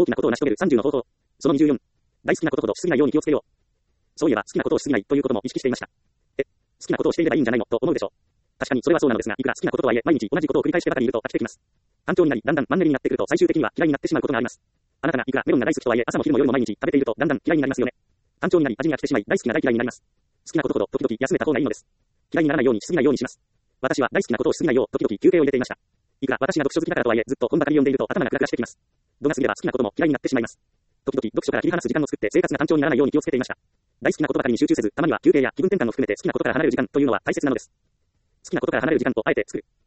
きなことを成し遂げる30の方法。その24。大好きなことほどしすぎないように気をつけよう。そういえば好きなことをしすぎないということも意識していました。好きなことをしていればいいんじゃないのと思うでしょう。確かにそれはそうなのですが、いくら好きなこととはいえ毎日同じことを繰り返してばかりいると飽きてきます。単調になり、だんだんマンネリになってくると最終的には嫌いになってしまうことがあります。あなたがいくらメロンが大好きとはいえ朝も昼も夜も毎日食べているとだんだん嫌いになりますよね。単調になり味に飽きてしまい大好きが大嫌いになります。好きなことほど時々休めた方がいいのです。嫌いにならないようにしすぎないようにします。私は大好きなことをしすぎないよう時々休憩を入れていました。いくら私が読書好きだからとはいえずっと本ばかり読んでいると頭がクラクラしてきます。度が過ぎれば好きなことも嫌いになってしまいます。時々読書から切り離す時間を作って生活が単調にならないように気をつけていました。大好きなことばかりに集中せず、たまには休憩や気分転換を含めて好きなことから離れる時間というのは大切なのです。好きなことから離れる時間をあえて作る。